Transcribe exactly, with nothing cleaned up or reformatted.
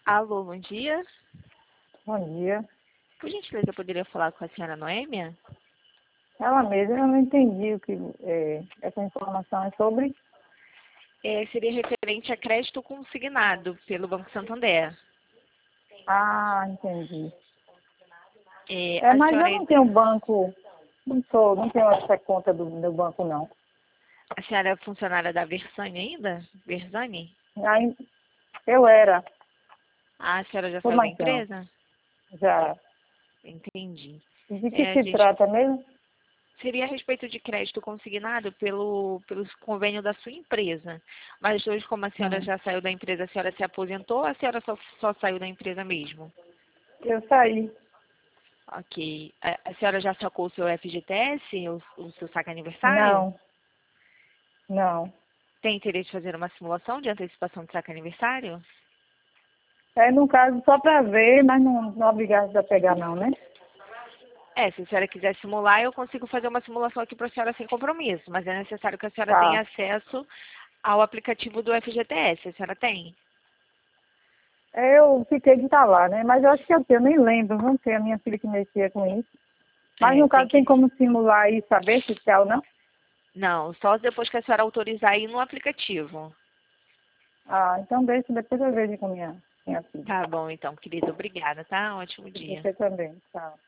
Alô, bom dia. Bom dia. Por gentileza, eu poderia falar com a senhora Noêmia? Ela mesma, eu não entendi o que é, essa informação é sobre. É, seria referente a crédito consignado pelo Banco Santander. Ah, entendi. É, É, a mas senhora, eu não tenho banco, não sou, não tenho essa conta do meu banco, não. a senhora é funcionária da Versani ainda? Versani? Aí, eu era, Ah, a senhora já sou saiu da mais não, empresa? já. Entendi. De que É, a se gente trata mesmo? seria a respeito de crédito consignado pelo, pelo convênio da sua empresa. Mas hoje, como a senhora Hum. já saiu da empresa, a senhora se aposentou ou a senhora só, só saiu da empresa mesmo? Eu saí. Ok. A, a senhora já sacou o seu F G T S, o, o seu saque aniversário? Não, não. Tem interesse de fazer uma simulação de antecipação de saque aniversário? É, no caso, só para ver, mas não, não obrigado a pegar, não, né? É, se a senhora quiser simular, eu consigo fazer uma simulação aqui para a senhora sem compromisso, mas é necessário que a senhora tenha Tá. acesso ao aplicativo do F G T S. A senhora tem? É, eu fiquei de estar lá, né? Mas eu acho que eu tenho, eu nem lembro, não sei, a minha filha que mexia com isso. Mas É, no tem caso tem que... como simular e saber se é ou não? Não, só depois que a senhora autorizar aí no aplicativo. Ah, então deixa, depois eu vejo com minha, minha filha. Tá bom, então, querida. Obrigada, tá? Ótimo dia. Você também, tchau.